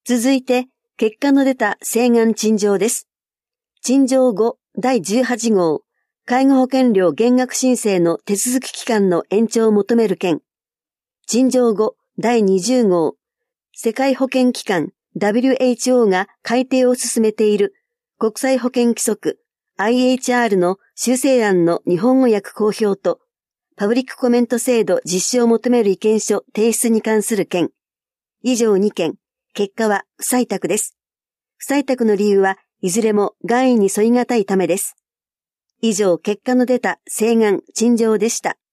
続いて、結果の出た請願陳情です。陳情後第18号、介護保険料減額申請の手続き期間の延長を求める件。陳情後第20号、世界保健機関 WHO が改定を進めている国際保健規則 IHR の修正案の日本語訳公表と、パブリックコメント制度実施を求める意見書提出に関する件。以上2件。結果は不採択です。不採択の理由はいずれも願意に沿いがたいためです。以上、結果の出た請願陳情でした。